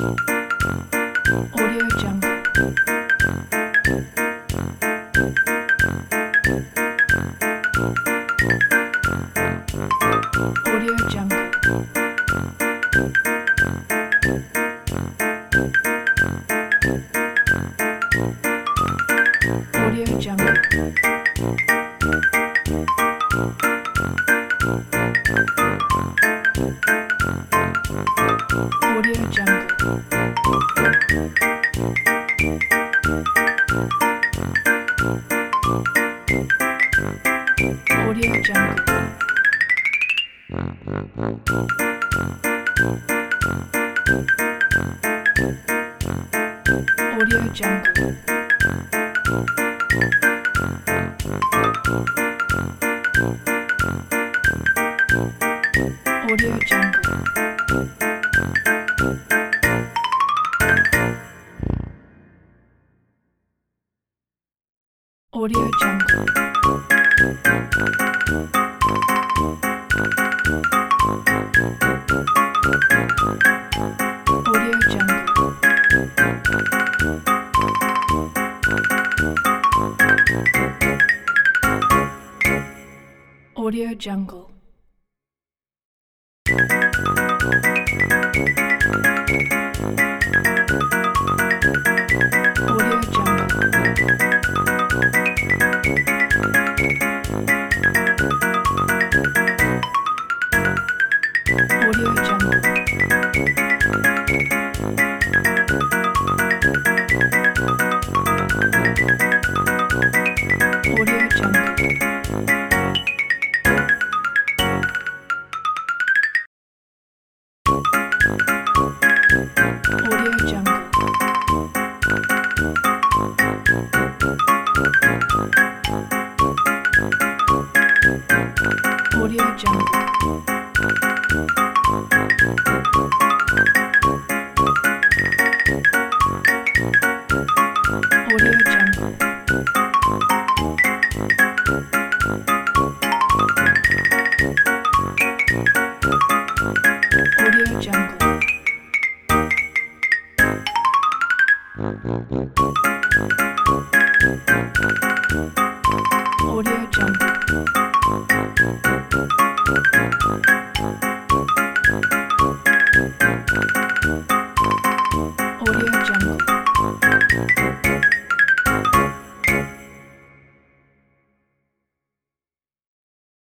Audio Jungle. Audio Jungle. Audio Jungle. Audio Jungle. Audio Jungle. Audio Jungle. Audio Jungle. Audio Jungle. Audio Jungle. Audio Jungle. Audio Jungle. Audio Jungle. Audio Jungle. Audio Jungle. Audio Jungle. Audio Jungle.